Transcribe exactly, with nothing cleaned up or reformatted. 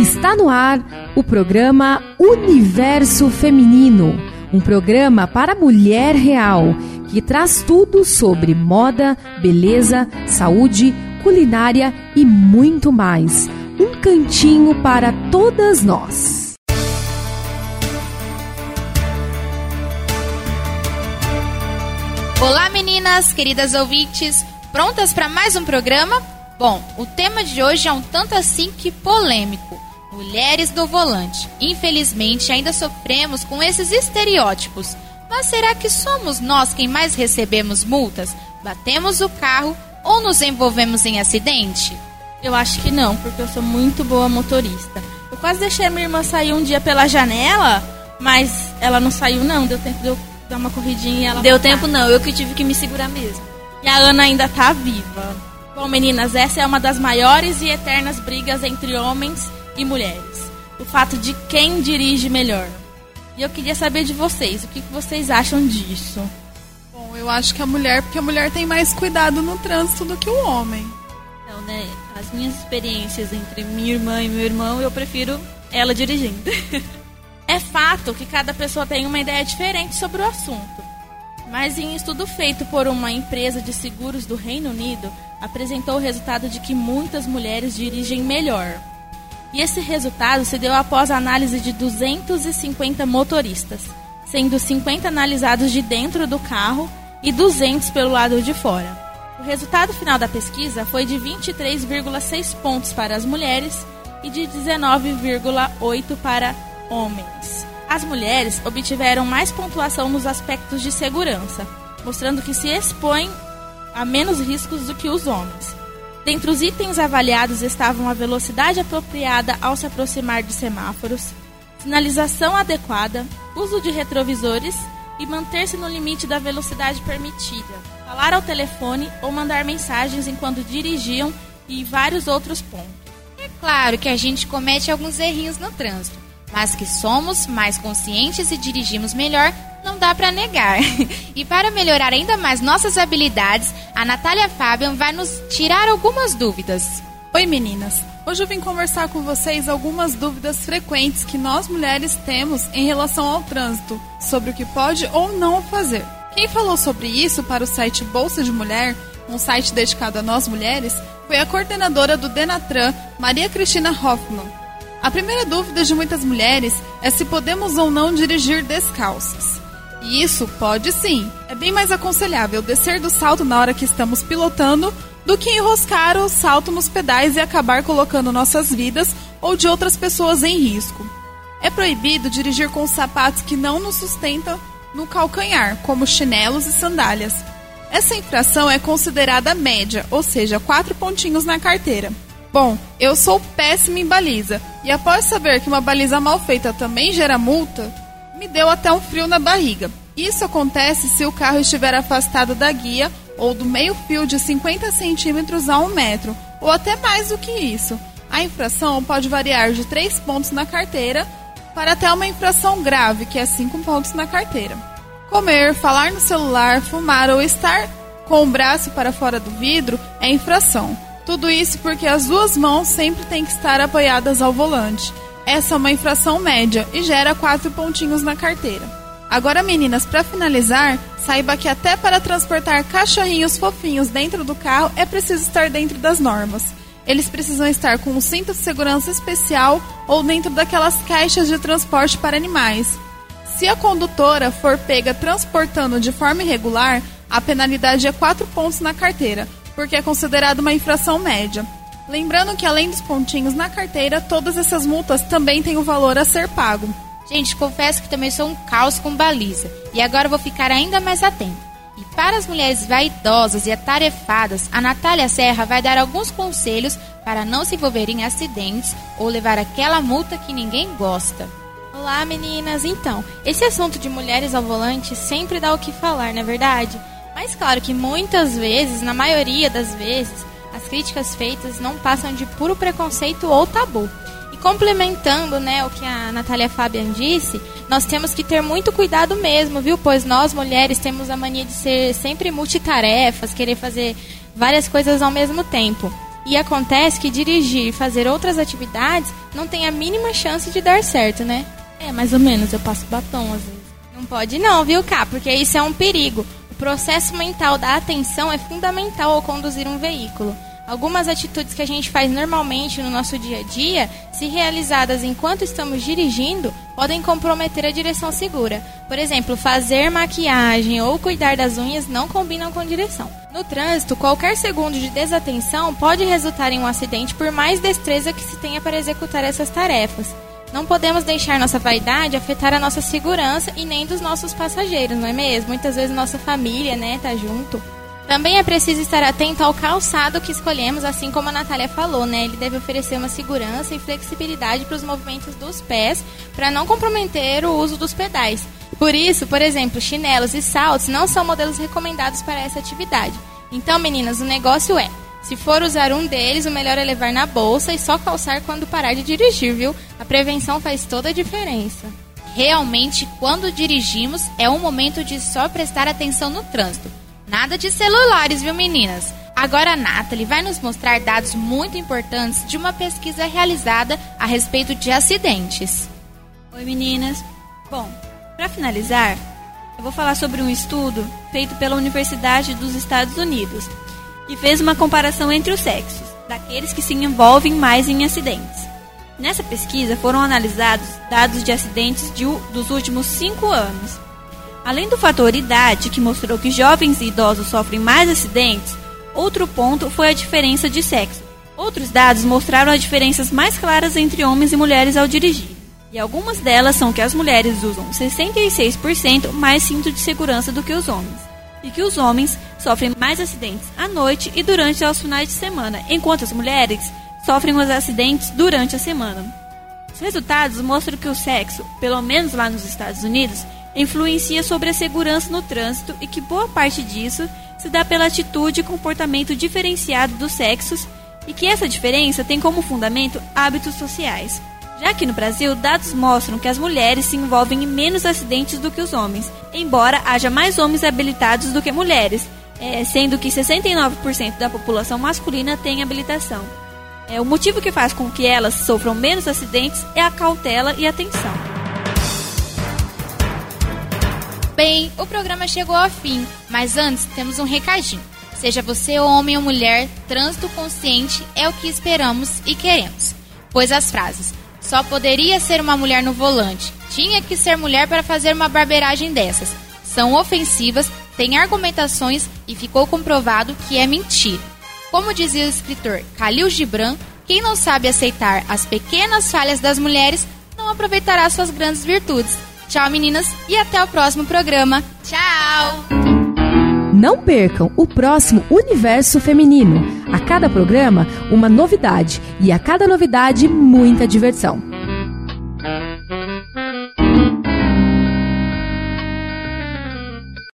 Está no ar o programa Universo Feminino, um programa para a mulher real, que traz tudo sobre moda, beleza, saúde, culinária e muito mais. Um cantinho para todas nós. Olá meninas, queridas ouvintes, prontas para mais um programa? Bom, o tema de hoje é um tanto assim que polêmico. Mulheres no volante. Infelizmente ainda sofremos com esses estereótipos. Mas será que somos nós quem mais recebemos multas? Batemos o carro ou nos envolvemos em acidente? Eu acho que não, porque eu sou muito boa motorista. Eu quase deixei a minha irmã sair um dia pela janela, mas ela não saiu não, deu tempo de eu dar uma corridinha e ela... Deu voltar. Tempo não, eu que tive que me segurar mesmo. E a Ana ainda tá viva. Bom, meninas, essa é uma das maiores e eternas brigas entre homens e mulheres. O fato de quem dirige melhor. E eu queria saber de vocês, o que vocês acham disso? Bom, eu acho que a mulher, porque a mulher tem mais cuidado no trânsito do que o homem. Então, né, as minhas experiências entre minha irmã e meu irmão, eu prefiro ela dirigindo. É fato que cada pessoa tem uma ideia diferente sobre o assunto. Mas em estudo feito por uma empresa de seguros do Reino Unido, apresentou o resultado de que muitas mulheres dirigem melhor. E esse resultado se deu após a análise de duzentos e cinquenta motoristas, sendo cinquenta analisados de dentro do carro e duzentos pelo lado de fora. O resultado final da pesquisa foi de vinte e três vírgula seis pontos para as mulheres e de dezenove vírgula oito para homens. As mulheres obtiveram mais pontuação nos aspectos de segurança, mostrando que se expõem a menos riscos do que os homens. Dentre os itens avaliados estavam a velocidade apropriada ao se aproximar de semáforos, sinalização adequada, uso de retrovisores e manter-se no limite da velocidade permitida, falar ao telefone ou mandar mensagens enquanto dirigiam e vários outros pontos. É claro que a gente comete alguns errinhos no trânsito, mas que somos mais conscientes e dirigimos melhor, não dá para negar. E para melhorar ainda mais nossas habilidades, a Natália Fabian vai nos tirar algumas dúvidas. Oi meninas, hoje eu vim conversar com vocês algumas dúvidas frequentes que nós mulheres temos em relação ao trânsito, sobre o que pode ou não fazer. Quem falou sobre isso para o site Bolsa de Mulher, um site dedicado a nós mulheres, foi a coordenadora do Denatran, Maria Cristina Hoffmann. A primeira dúvida de muitas mulheres é se podemos ou não dirigir descalças. E isso pode sim. É bem mais aconselhável descer do salto na hora que estamos pilotando do que enroscar o salto nos pedais e acabar colocando nossas vidas ou de outras pessoas em risco. É proibido dirigir com sapatos que não nos sustentam no calcanhar, como chinelos e sandálias. Essa infração é considerada média, ou seja, quatro pontinhos na carteira. Bom, eu sou péssima em baliza, e após saber que uma baliza mal feita também gera multa, me deu até um frio na barriga. Isso acontece se o carro estiver afastado da guia ou do meio-fio de cinquenta centímetros a um metro, ou até mais do que isso. A infração pode variar de três pontos na carteira para até uma infração grave, que é cinco pontos na carteira. Comer, falar no celular, fumar ou estar com o braço para fora do vidro é infração. Tudo isso porque as duas mãos sempre têm que estar apoiadas ao volante. Essa é uma infração média e gera quatro pontinhos na carteira. Agora, meninas, para finalizar, saiba que até para transportar cachorrinhos fofinhos dentro do carro é preciso estar dentro das normas. Eles precisam estar com um cinto de segurança especial ou dentro daquelas caixas de transporte para animais. Se a condutora for pega transportando de forma irregular, a penalidade é quatro pontos na carteira, porque é considerado uma infração média. Lembrando que além dos pontinhos na carteira, todas essas multas também têm um valor a ser pago. Gente, confesso que também sou um caos com baliza, e agora vou ficar ainda mais atenta. E para as mulheres vaidosas e atarefadas, a Natália Serra vai dar alguns conselhos para não se envolver em acidentes ou levar aquela multa que ninguém gosta. Olá meninas, então, esse assunto de mulheres ao volante sempre dá o que falar, não é verdade? Mas claro que muitas vezes, na maioria das vezes, as críticas feitas não passam de puro preconceito ou tabu. E complementando, né, o que a Natália Fabian disse, nós temos que ter muito cuidado mesmo, viu? Pois nós, mulheres, temos a mania de ser sempre multitarefas, querer fazer várias coisas ao mesmo tempo. E acontece que dirigir e fazer outras atividades não tem a mínima chance de dar certo, né? É, mais ou menos, eu passo batom às vezes. Não pode não, viu, Cá? Porque isso é um perigo. O processo mental da atenção é fundamental ao conduzir um veículo. Algumas atitudes que a gente faz normalmente no nosso dia a dia, se realizadas enquanto estamos dirigindo, podem comprometer a direção segura. Por exemplo, fazer maquiagem ou cuidar das unhas não combinam com direção. No trânsito, qualquer segundo de desatenção pode resultar em um acidente por mais destreza que se tenha para executar essas tarefas. Não podemos deixar nossa vaidade afetar a nossa segurança e nem dos nossos passageiros, não é mesmo? Muitas vezes nossa família, né, tá junto. Também é preciso estar atento ao calçado que escolhemos, assim como a Natália falou, né? Ele deve oferecer uma segurança e flexibilidade para os movimentos dos pés, para não comprometer o uso dos pedais. Por isso, por exemplo, chinelos e saltos não são modelos recomendados para essa atividade. Então, meninas, o negócio é, se for usar um deles, o melhor é levar na bolsa e só calçar quando parar de dirigir, viu? A prevenção faz toda a diferença. Realmente, quando dirigimos, é um momento de só prestar atenção no trânsito. Nada de celulares, viu, meninas? Agora a Nathalie vai nos mostrar dados muito importantes de uma pesquisa realizada a respeito de acidentes. Oi, meninas. Bom, para finalizar, eu vou falar sobre um estudo feito pela Universidade dos Estados Unidos, que fez uma comparação entre os sexos, daqueles que se envolvem mais em acidentes. Nessa pesquisa foram analisados dados de acidentes de, dos últimos cinco anos. Além do fator idade, que mostrou que jovens e idosos sofrem mais acidentes, outro ponto foi a diferença de sexo. Outros dados mostraram as diferenças mais claras entre homens e mulheres ao dirigir. E algumas delas são que as mulheres usam sessenta e seis por cento mais cinto de segurança do que os homens. E que os homens sofrem mais acidentes à noite e durante os finais de semana, enquanto as mulheres sofrem os acidentes durante a semana. Os resultados mostram que o sexo, pelo menos lá nos Estados Unidos, influencia sobre a segurança no trânsito e que boa parte disso se dá pela atitude e comportamento diferenciado dos sexos e que essa diferença tem como fundamento hábitos sociais. Já que no Brasil, dados mostram que as mulheres se envolvem em menos acidentes do que os homens, embora haja mais homens habilitados do que mulheres, é, sendo que sessenta e nove por cento da população masculina tem habilitação. É, o motivo que faz com que elas sofram menos acidentes é a cautela e atenção. Bem, o programa chegou ao fim, mas antes temos um recadinho. Seja você homem ou mulher, trânsito consciente é o que esperamos e queremos. Pois as frases, só poderia ser uma mulher no volante, tinha que ser mulher para fazer uma barbeiragem dessas, são ofensivas, têm argumentações e ficou comprovado que é mentira. Como dizia o escritor Khalil Gibran, quem não sabe aceitar as pequenas falhas das mulheres, não aproveitará suas grandes virtudes. Tchau, meninas, e até o próximo programa. Tchau! Não percam o próximo Universo Feminino. A cada programa, uma novidade. E a cada novidade, muita diversão.